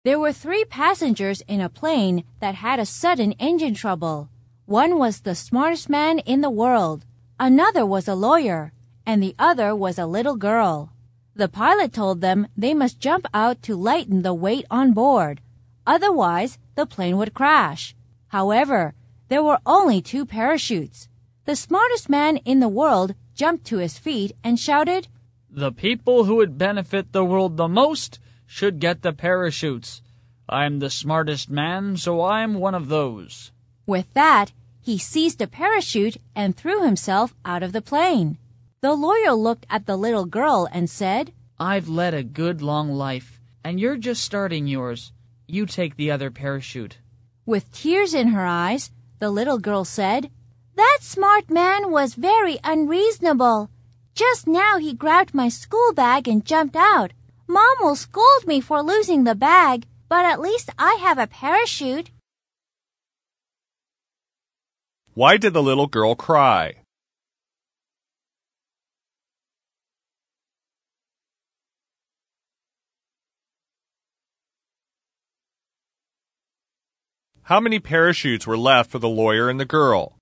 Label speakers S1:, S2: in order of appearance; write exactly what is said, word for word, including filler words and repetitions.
S1: There were three passengers in a plane that had a sudden engine trouble. One was the smartest man in the world, another was a lawyer, and the other was a little girl. The pilot told them they must jump out to lighten the weight on board. Otherwise, the plane would crash. However, there were only two parachutes. The smartest man in the world jumped to his feet and shouted,
S2: "The people who would benefit the world the most should get the parachutes. I'm the smartest man, so I'm one of those."
S1: With that, he seized a parachute and threw himself out of the plane. The lawyer looked at the little girl and said,
S2: "I've led a good long life, and you're just starting yours. You take the other parachute."
S1: With tears in her eyes, the little girl said, "That smart man was very unreasonable. Just now he grabbed my school bag and jumped out. Mom will scold me for losing the bag, but at least I have a parachute."
S3: Why did the little girl cry? How many parachutes were left for the lawyer and the girl?